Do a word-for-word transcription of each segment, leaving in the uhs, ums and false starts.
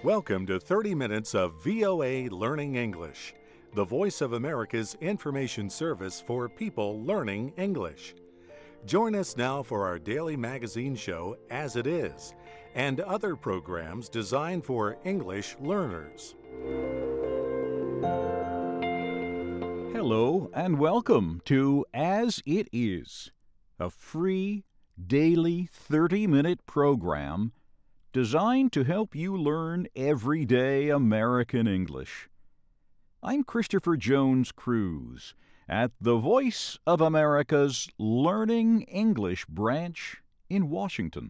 Welcome to thirty minutes of V O A Learning English, the voice of America's information service for people learning English. Join us now for our daily magazine show, As It Is, and other programs designed for English learners. Hello and welcome to As It Is, a free, daily thirty-minute program designed to help you learn everyday American English. I'm Christopher Jones Cruz at the Voice of America's Learning English branch in Washington.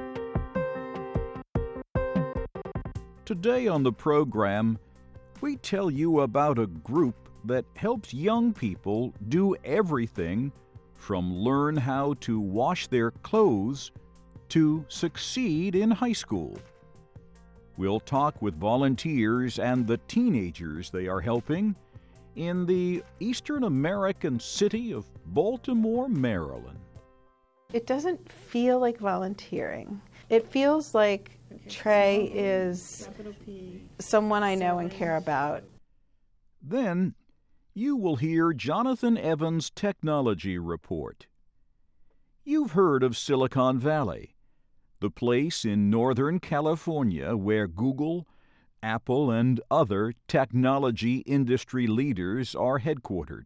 Today on the program, we tell you about a group that helps young people do everything from learn how to wash their clothes to succeed in high school. We'll talk with volunteers and the teenagers they are helping in the Eastern American city of Baltimore, Maryland. It doesn't feel like volunteering. It feels like Trey is someone I know and care about. Then you will hear Jonathan Evans' technology report. You've heard of Silicon Valley, the place in Northern California where Google, Apple, and other technology industry leaders are headquartered.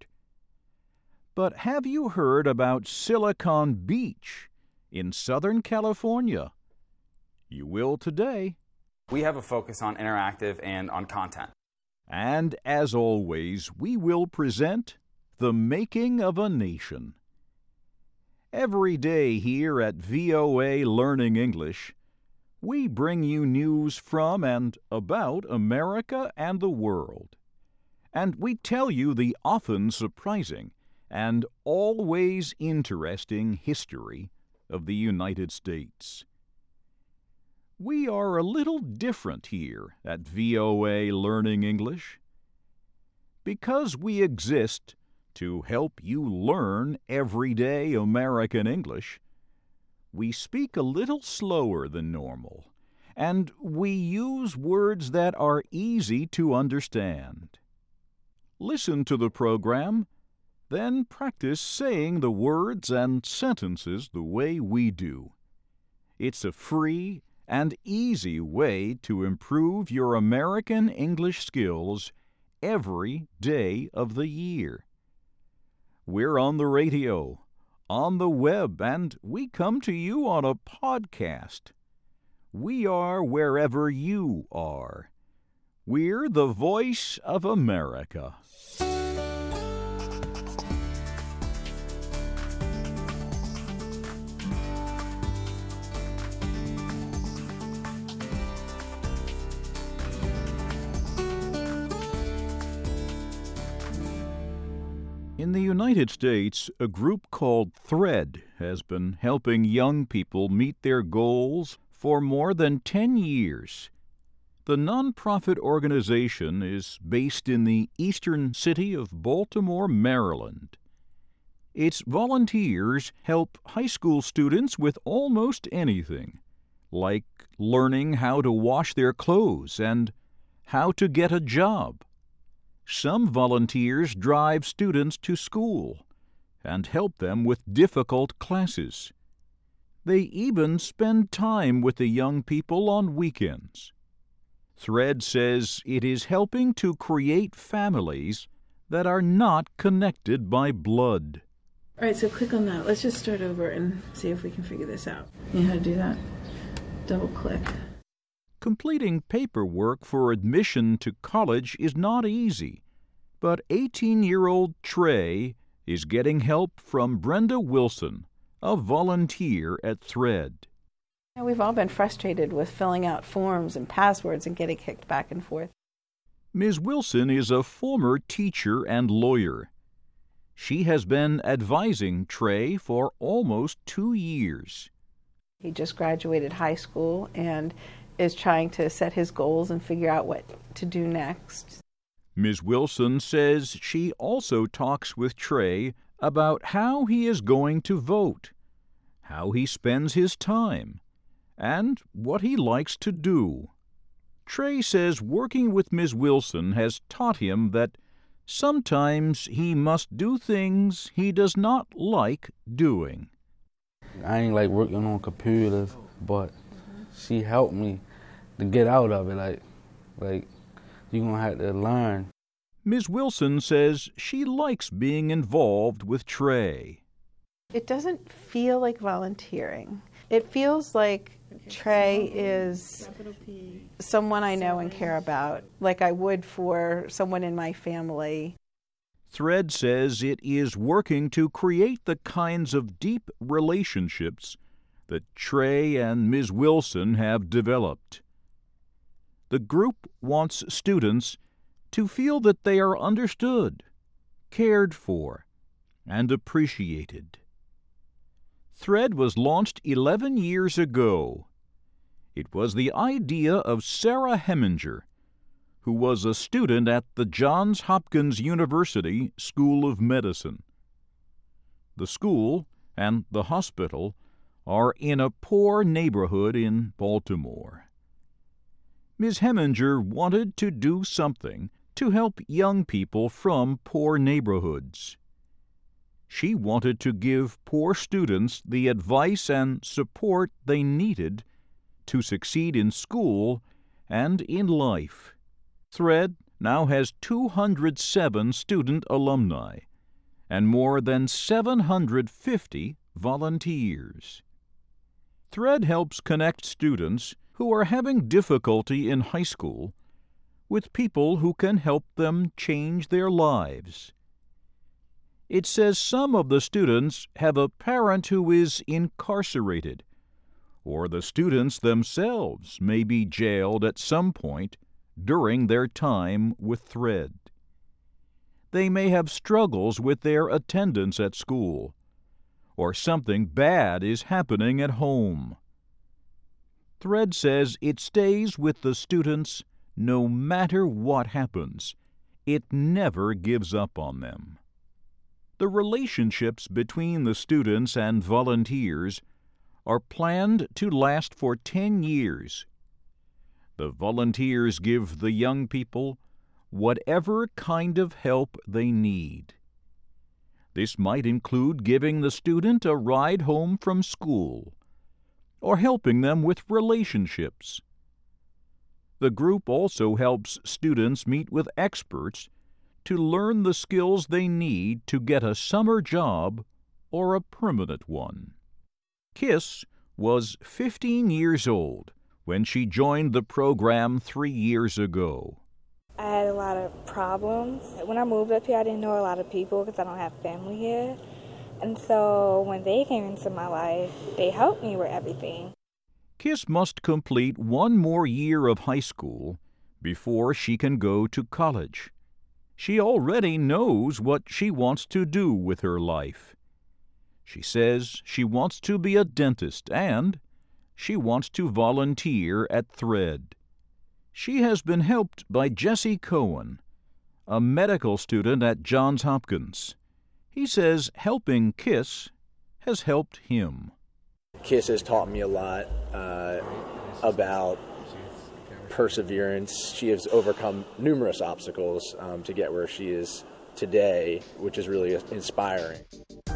But have you heard about Silicon Beach in Southern California? You will today. We have a focus on interactive and on content. And as always, we will present The Making of a Nation. Every day here at V O A Learning English, we bring you news from and about America and the world. And we tell you the often surprising and always interesting history of the United States. We are a little different here at V O A Learning English. Because we exist to help you learn everyday American English, we speak a little slower than normal, and we use words that are easy to understand. Listen to the program, then practice saying the words and sentences the way we do. It's a free and easy way to improve your American English skills every day of the year. We're on the radio, on the web, and we come to you on a podcast. We are wherever you are. We're the Voice of America. In the United States, a group called THREAD has been helping young people meet their goals for more than ten years. The nonprofit organization is based in the eastern city of Baltimore, Maryland. Its volunteers help high school students with almost anything, like learning how to wash their clothes and how to get a job. Some volunteers drive students to school and help them with difficult classes. They even spend time with the young people on weekends. THREAD says it is helping to create families that are not connected by blood. All right, so click on that. Let's just start over and see if we can figure this out. You know how to do that? Double click. Completing paperwork for admission to college is not easy, but eighteen-year-old Trey is getting help from Brenda Wilson, a volunteer at THREAD. We've all been frustrated with filling out forms and passwords and getting kicked back and forth. Miz Wilson is a former teacher and lawyer. She has been advising Trey for almost two years. He just graduated high school and is trying to set his goals and figure out what to do next. Miz Wilson says she also talks with Trey about how he is going to vote, how he spends his time, and what he likes to do. Trey says working with Miz Wilson has taught him that sometimes he must do things he does not like doing. I ain't like working on computers, but she helped me to get out of it. Like, like you're gonna have to learn. Miz Wilson says she likes being involved with Trey. It doesn't feel like volunteering. It feels like Trey is someone I know and care about, like I would for someone in my family. Thread says it is working to create the kinds of deep relationships that Trey and Miz Wilson have developed. The group wants students to feel that they are understood, cared for, and appreciated. Thread was launched eleven years ago. It was the idea of Sarah Heminger, who was a student at the Johns Hopkins University School of Medicine. The school and the hospital are in a poor neighborhood in Baltimore. Miz Heminger wanted to do something to help young people from poor neighborhoods. She wanted to give poor students the advice and support they needed to succeed in school and in life. Thread now has two hundred seven student alumni and more than seven hundred fifty volunteers. Thread helps connect students who are having difficulty in high school with people who can help them change their lives. It says some of the students have a parent who is incarcerated, or the students themselves may be jailed at some point during their time with Thread. They may have struggles with their attendance at school, or something bad is happening at home. Thread says it stays with the students no matter what happens. It never gives up on them. The relationships between the students and volunteers are planned to last for ten years. The volunteers give the young people whatever kind of help they need. This might include giving the student a ride home from school, or helping them with relationships. The group also helps students meet with experts to learn the skills they need to get a summer job or a permanent one. Kiss was fifteen years old when she joined the program three years ago. I had a lot of problems. When I moved up here, I didn't know a lot of people because I don't have family here. And so when they came into my life, they helped me with everything. Kiss must complete one more year of high school before she can go to college. She already knows what she wants to do with her life. She says she wants to be a dentist and she wants to volunteer at Thread. She has been helped by Jesse Cohen, a medical student at Johns Hopkins. He says helping Kiss has helped him. Kiss has taught me a lot uh, about perseverance. She has overcome numerous obstacles um, to get where she is today, which is really inspiring.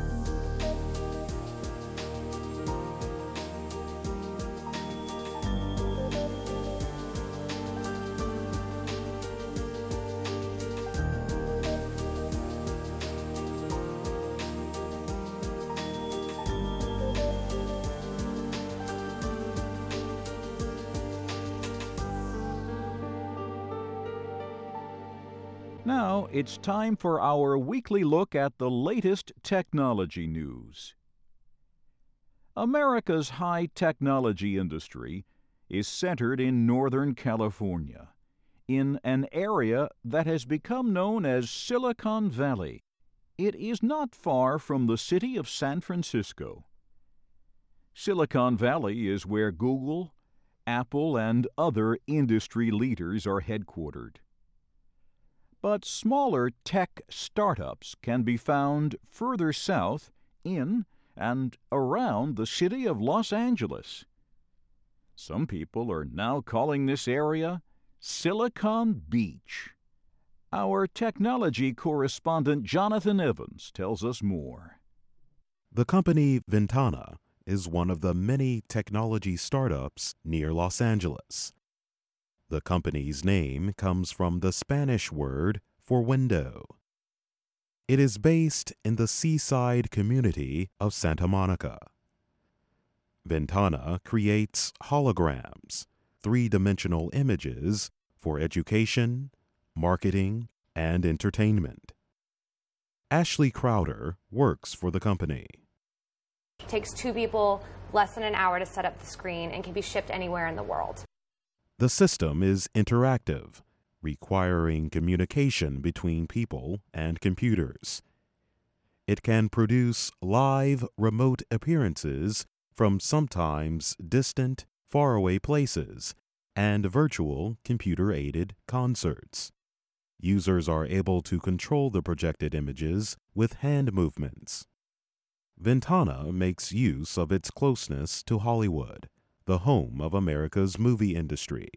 Now it's time for our weekly look at the latest technology news. America's high technology industry is centered in Northern California, in an area that has become known as Silicon Valley. It is not far from the city of San Francisco. Silicon Valley is where Google, Apple, and other industry leaders are headquartered. But smaller tech startups can be found further south in and around the city of Los Angeles. Some people are now calling this area Silicon Beach. Our technology correspondent Jonathan Evans tells us more. The company Ventana is one of the many technology startups near Los Angeles. The company's name comes from the Spanish word for window. It is based in the seaside community of Santa Monica. Ventana creates holograms, three-dimensional images for education, marketing, and entertainment. Ashley Crowder works for the company. It takes two people less than an hour to set up the screen and can be shipped anywhere in the world. The system is interactive, requiring communication between people and computers. It can produce live remote appearances from sometimes distant, faraway places and virtual computer-aided concerts. Users are able to control the projected images with hand movements. Ventana makes use of its closeness to Hollywood, the home of America's movie industry.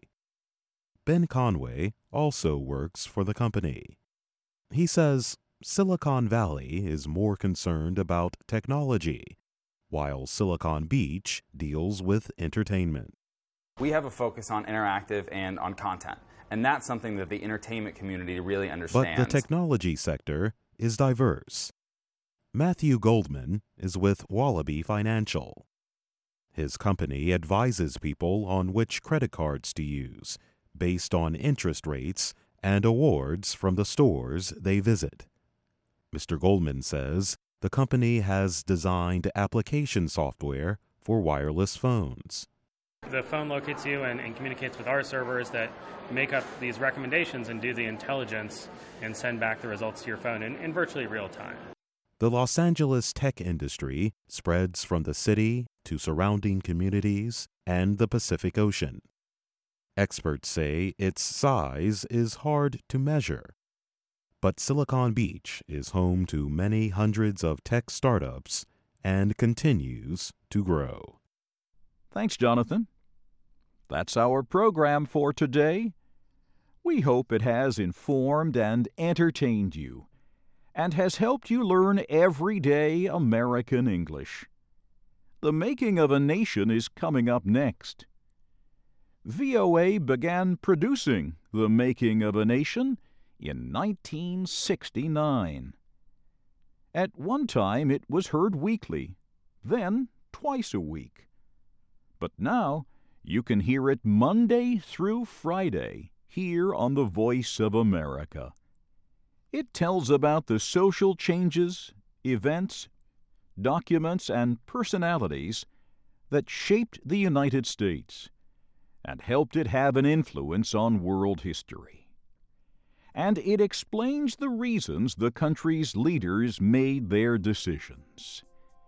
Ben Conway also works for the company. He says Silicon Valley is more concerned about technology, while Silicon Beach deals with entertainment. We have a focus on interactive and on content, and that's something that the entertainment community really understands. But the technology sector is diverse. Matthew Goldman is with Wallaby Financial. His company advises people on which credit cards to use based on interest rates and awards from the stores they visit. Mister Goldman says the company has designed application software for wireless phones. The phone locates you and, and communicates with our servers that make up these recommendations and do the intelligence and send back the results to your phone in, in virtually real time. The Los Angeles tech industry spreads from the city to surrounding communities and the Pacific Ocean. Experts say its size is hard to measure. But Silicon Beach is home to many hundreds of tech startups and continues to grow. Thanks, Jonathan. That's our program for today. We hope it has informed and entertained you and has helped you learn everyday American English. The Making of a Nation is coming up next. V O A began producing The Making of a Nation in nineteen sixty-nine. At one time it was heard weekly, then twice a week. But now you can hear it Monday through Friday here on the Voice of America. It tells about the social changes, events, documents, and personalities that shaped the United States and helped it have an influence on world history. And it explains the reasons the country's leaders made their decisions.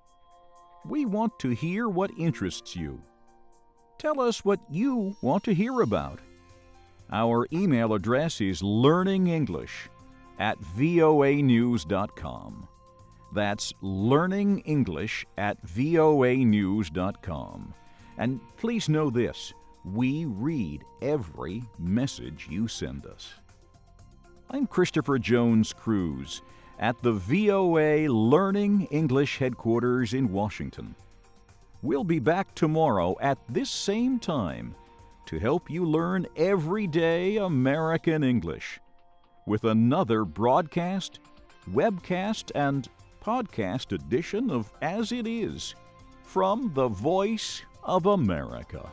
We want to hear what interests you. Tell us what you want to hear about. Our email address is learningenglish at voa news dot com. That's learningenglish at voa news dot com. And please know this, we read every message you send us. I'm Christopher Jones Cruz at the V O A Learning English headquarters in Washington. We'll be back tomorrow at this same time to help you learn everyday American English with another broadcast, webcast, and podcast edition of As It Is from the Voice of America.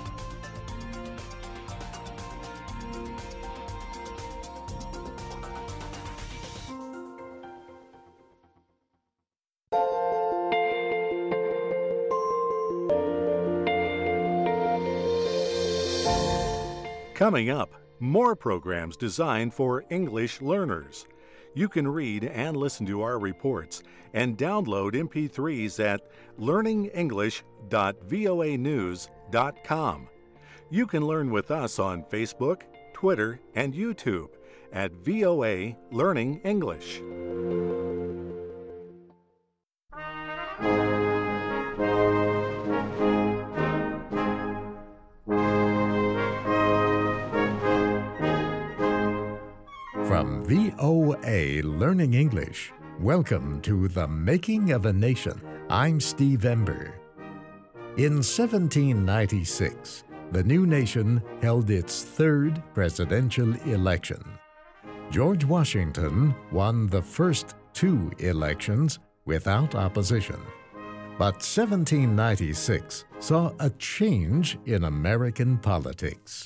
Coming up, more programs designed for English learners. You can read and listen to our reports and download M P threes at learning english dot voa news dot com. You can learn with us on Facebook, Twitter, and YouTube at V O A Learning English. V O A Learning English. Welcome to The Making of a Nation. I'm Steve Ember. In seventeen ninety-six, the new nation held its third presidential election. George Washington won the first two elections without opposition. But seventeen ninety-six saw a change in American politics.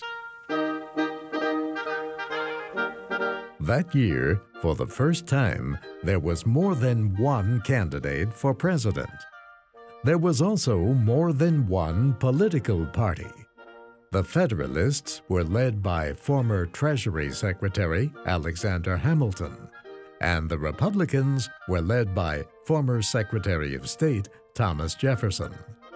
That year, for the first time, there was more than one candidate for president. There was also more than one political party. The Federalists were led by former Treasury Secretary Alexander Hamilton, and the Republicans were led by former Secretary of State Thomas Jefferson.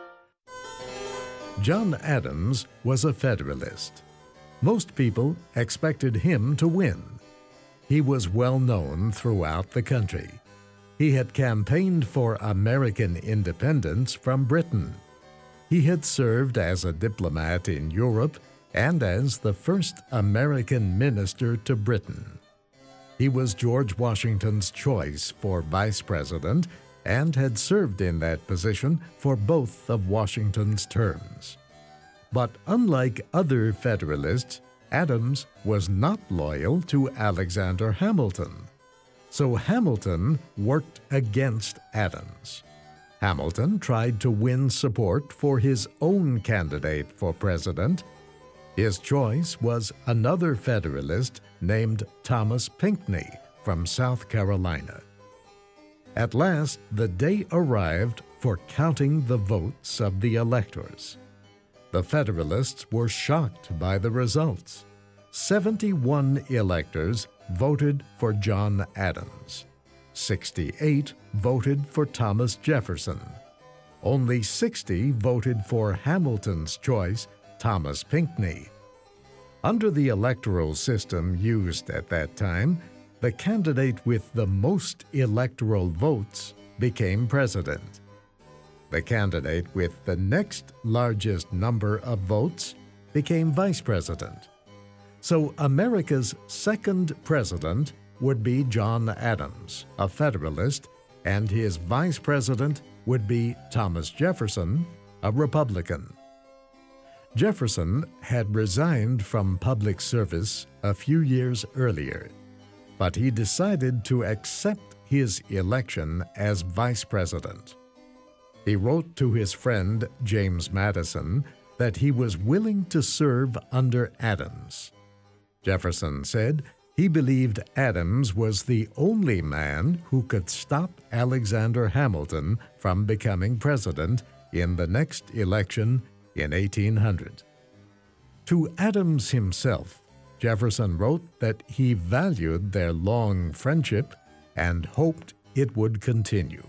John Adams was a Federalist. Most people expected him to win. He was well known throughout the country. He had campaigned for American independence from Britain. He had served as a diplomat in Europe and as the first American minister to Britain. He was George Washington's choice for vice president and had served in that position for both of Washington's terms. But unlike other Federalists, Adams was not loyal to Alexander Hamilton. So Hamilton worked against Adams. Hamilton tried to win support for his own candidate for president. His choice was another Federalist named Thomas Pinckney from South Carolina. At last, the day arrived for counting the votes of the electors. The Federalists were shocked by the results. seventy-one electors voted for John Adams. sixty-eight voted for Thomas Jefferson. Only sixty voted for Hamilton's choice, Thomas Pinckney. Under the electoral system used at that time, the candidate with the most electoral votes became president. The candidate with the next largest number of votes became vice president. So America's second president would be John Adams, a Federalist, and his vice president would be Thomas Jefferson, a Republican. Jefferson had resigned from public service a few years earlier, but he decided to accept his election as vice president. He wrote to his friend James Madison that he was willing to serve under Adams. Jefferson said he believed Adams was the only man who could stop Alexander Hamilton from becoming president in the next election in eighteen hundred. To Adams himself, Jefferson wrote that he valued their long friendship and hoped it would continue.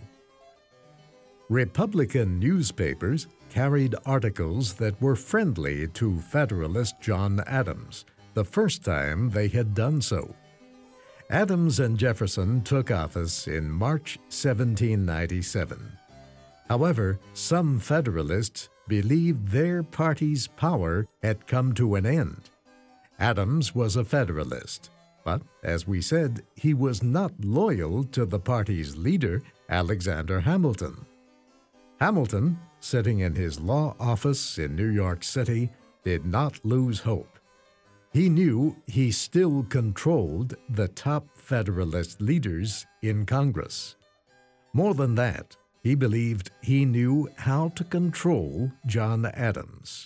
Republican newspapers carried articles that were friendly to Federalist John Adams, the first time they had done so. Adams and Jefferson took office in March seventeen ninety-seven. However, some Federalists believed their party's power had come to an end. Adams was a Federalist, but, as we said, he was not loyal to the party's leader, Alexander Hamilton. Hamilton, sitting in his law office in New York City, did not lose hope. He knew he still controlled the top Federalist leaders in Congress. More than that, he believed he knew how to control John Adams.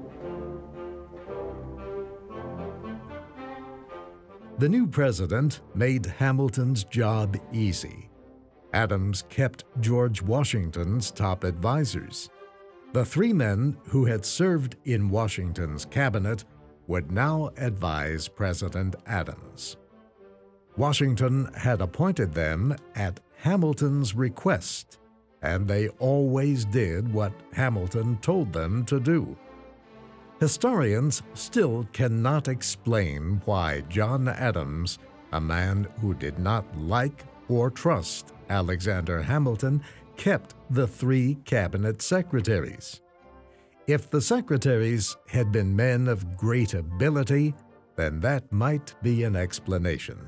The new president made Hamilton's job easy. Adams kept George Washington's top advisors. The three men who had served in Washington's cabinet would now advise President Adams. Washington had appointed them at Hamilton's request, and they always did what Hamilton told them to do. Historians still cannot explain why John Adams, a man who did not like or trust Alexander Hamilton, kept the three cabinet secretaries. If the secretaries had been men of great ability, then that might be an explanation.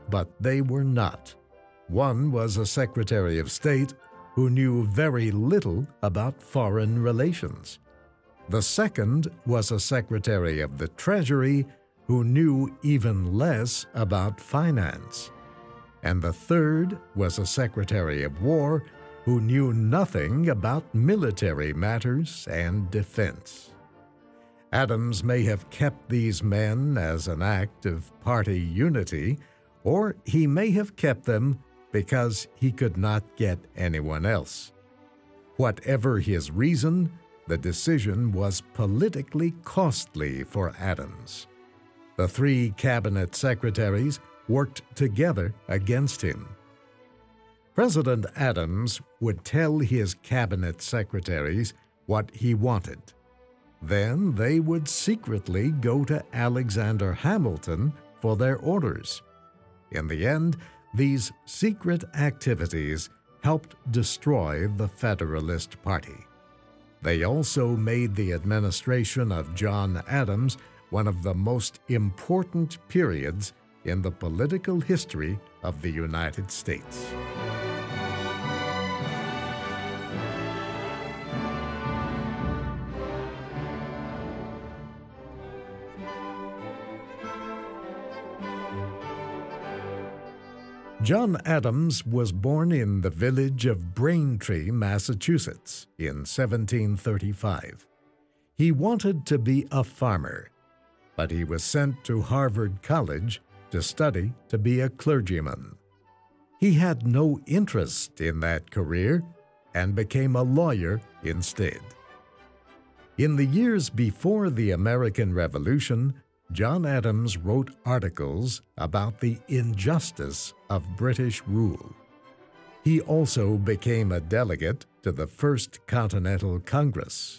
but they were not. One was a Secretary of State who knew very little about foreign relations. The second was a Secretary of the Treasury who knew even less about finance. And the third was a Secretary of War who knew nothing about military matters and defense. Adams may have kept these men as an act of party unity, or he may have kept them because he could not get anyone else. Whatever his reason, the decision was politically costly for Adams. The three cabinet secretaries worked together against him. President Adams would tell his cabinet secretaries what he wanted. Then they would secretly go to Alexander Hamilton for their orders. In the end, these secret activities helped destroy the Federalist Party. They also made the administration of John Adams one of the most important periods in the political history of the United States. John Adams was born in the village of Braintree, Massachusetts, in seventeen thirty-five. He wanted to be a farmer, but he was sent to Harvard College to study to be a clergyman. He had no interest in that career and became a lawyer instead. In the years before the American Revolution, John Adams wrote articles about the injustice of British rule. He also became a delegate to the First Continental Congress.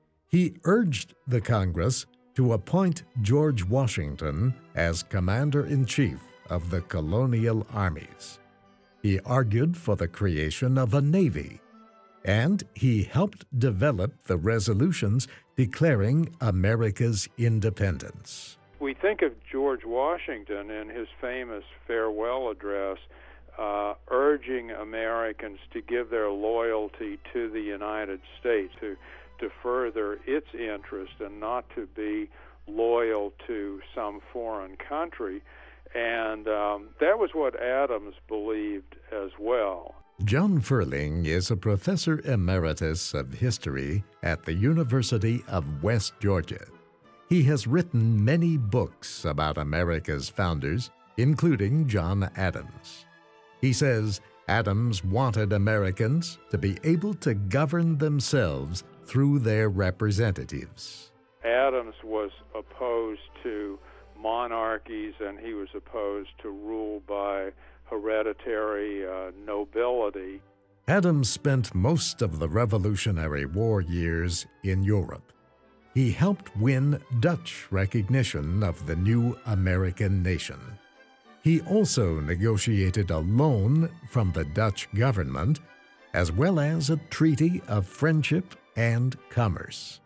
He urged the Congress to appoint George Washington as Commander-in-Chief of the colonial armies. He argued for the creation of a navy, and he helped develop the resolutions declaring America's independence. We think of George Washington in his famous farewell address uh, urging Americans to give their loyalty to the United States, to, to further its interest and not to be loyal to some foreign country. And um, that was what Adams believed as well. John Ferling is a professor emeritus of history at the University of West Georgia. He has written many books about America's founders, including John Adams. He says Adams wanted Americans to be able to govern themselves through their representatives. Adams was opposed to monarchies, and he was opposed to rule by hereditary uh, nobility. Adams spent most of the Revolutionary War years in Europe. He helped win Dutch recognition of the new American nation. He also negotiated a loan from the Dutch government, as well as a treaty of friendship and commerce.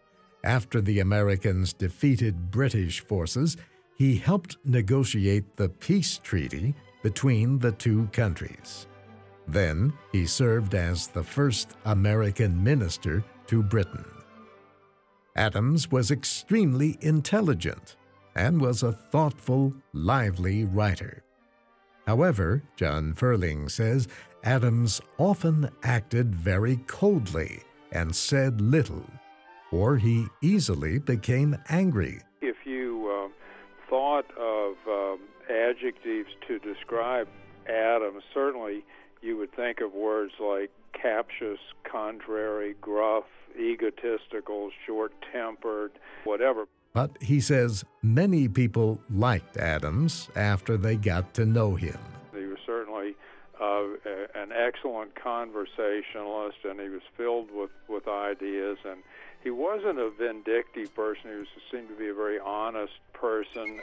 After the Americans defeated British forces, he helped negotiate the peace treaty between the two countries. Then he served as the first American minister to Britain. Adams was extremely intelligent and was a thoughtful, lively writer. However, John Ferling says Adams often acted very coldly and said little, or he easily became angry. If you uh, thought of um, adjectives to describe Adams, certainly you would think of words like captious, contrary, gruff, egotistical, short-tempered, whatever. But he says many people liked Adams after they got to know him. He was certainly uh, an excellent conversationalist, and he was filled with, with ideas, and he wasn't a vindictive person. He was, seemed to be a very honest person.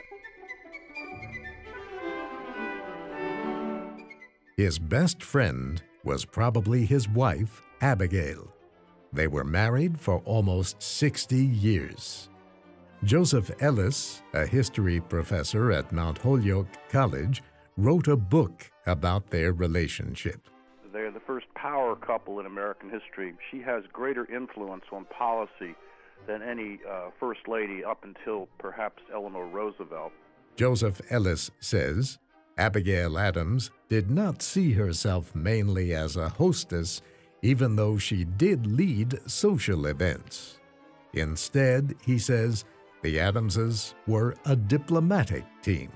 His best friend was probably his wife, Abigail. They were married for almost sixty years. Joseph Ellis, a history professor at Mount Holyoke College, wrote a book about their relationship. They're the first power couple in American history. She has greater influence on policy than any uh, first lady up until perhaps Eleanor Roosevelt. Joseph Ellis says Abigail Adams did not see herself mainly as a hostess, even though she did lead social events. Instead, he says, the Adamses were a diplomatic team.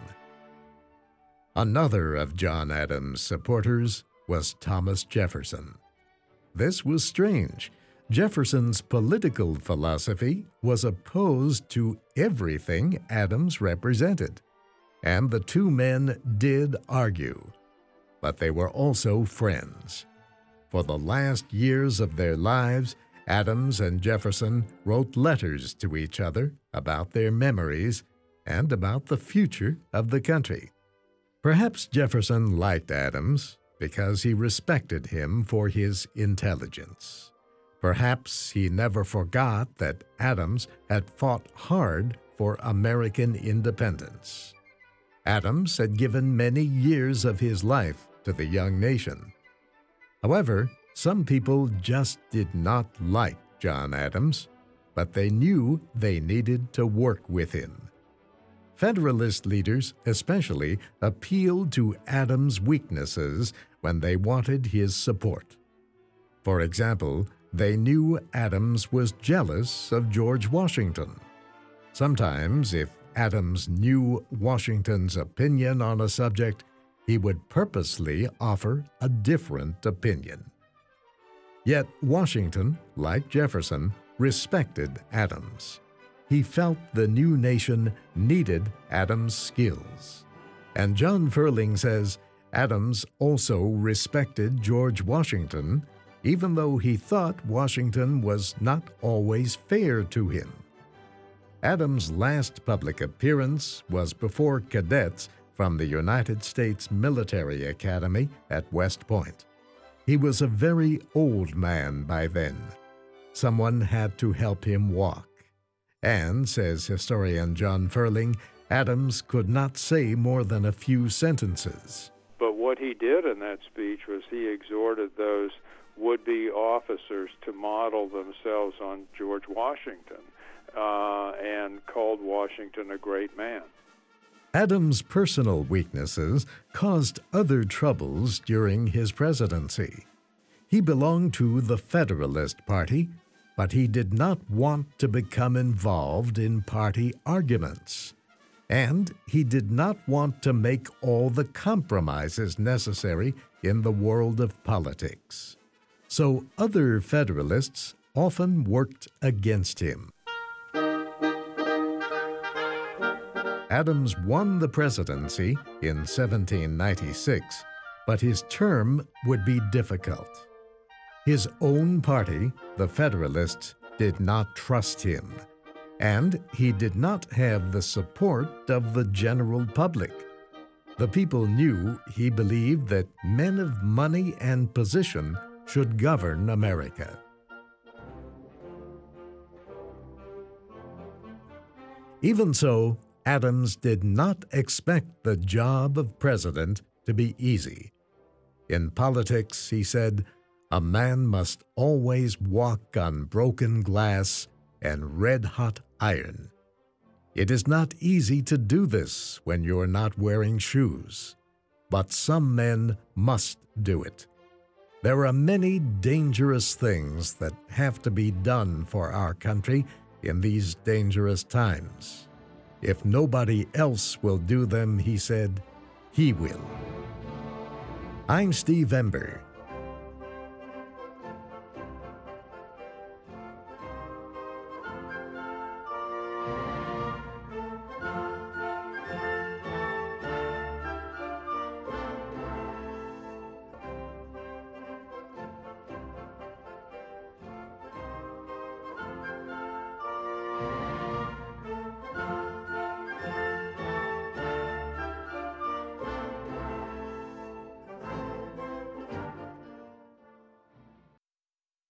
Another of John Adams' supporters was Thomas Jefferson. This was strange. Jefferson's political philosophy was opposed to everything Adams represented, and the two men did argue, but they were also friends. For the last years of their lives, Adams and Jefferson wrote letters to each other about their memories and about the future of the country. Perhaps Jefferson liked Adams because he respected him for his intelligence. Perhaps he never forgot that Adams had fought hard for American independence. Adams had given many years of his life to the young nation. However, some people just did not like John Adams, but they knew they needed to work with him. Federalist leaders especially appealed to Adams' weaknesses when they wanted his support. For example, they knew Adams was jealous of George Washington. Sometimes, if Adams knew Washington's opinion on a subject, he would purposely offer a different opinion. Yet Washington, like Jefferson, respected Adams. He felt the new nation needed Adams' skills. And John Ferling says Adams also respected George Washington, even though he thought Washington was not always fair to him. Adams' last public appearance was before cadets from the United States Military Academy at West Point. He was a very old man by then. Someone had to help him walk. And, says historian John Ferling, Adams could not say more than a few sentences. But what he did in that speech was he exhorted those would-be officers to model themselves on George Washington uh, and called Washington a great man. Adams' personal weaknesses caused other troubles during his presidency. He belonged to the Federalist Party, but he did not want to become involved in party arguments. And he did not want to make all the compromises necessary in the world of politics. So other Federalists often worked against him. Adams won the presidency in seventeen ninety-six, but his term would be difficult. His own party, the Federalists, did not trust him, and he did not have the support of the general public. The people knew he believed that men of money and position should govern America. Even so, Adams did not expect the job of president to be easy. In politics, he said, a man must always walk on broken glass and red-hot iron. It is not easy to do this when you're not wearing shoes, but some men must do it. There are many dangerous things that have to be done for our country in these dangerous times. If nobody else will do them, he said, he will. I'm Steve Ember.